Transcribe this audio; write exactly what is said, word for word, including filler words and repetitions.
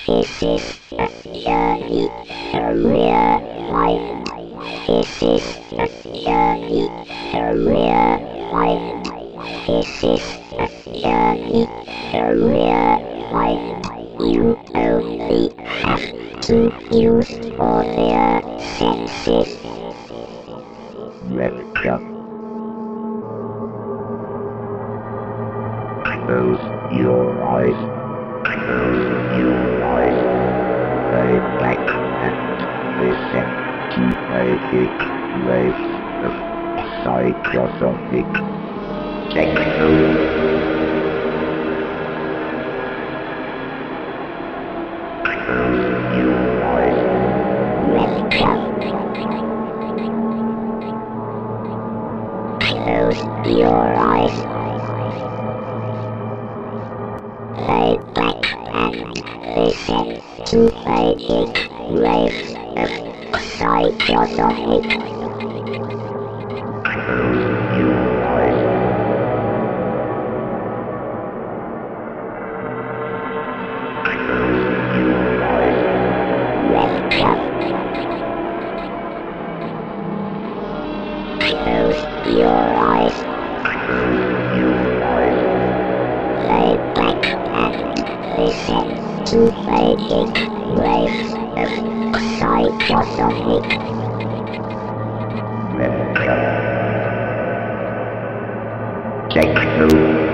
This is a journey from real life. This is a journey from real life. This is a journey from real life. You only have to use all your senses. Welcome. Close your eyes. Close your eyes. Lay back and listen to magic waves of psychosonic techno. Close your eyes. Welcome. Close your eyes. Lay back and listen to magic waves of psychosonic. Close your eyes. Close your eyes. Welcome. Close your eyes. Close your eyes. Lay back and listen to magic waves of psychosonic. Welcome. Techno.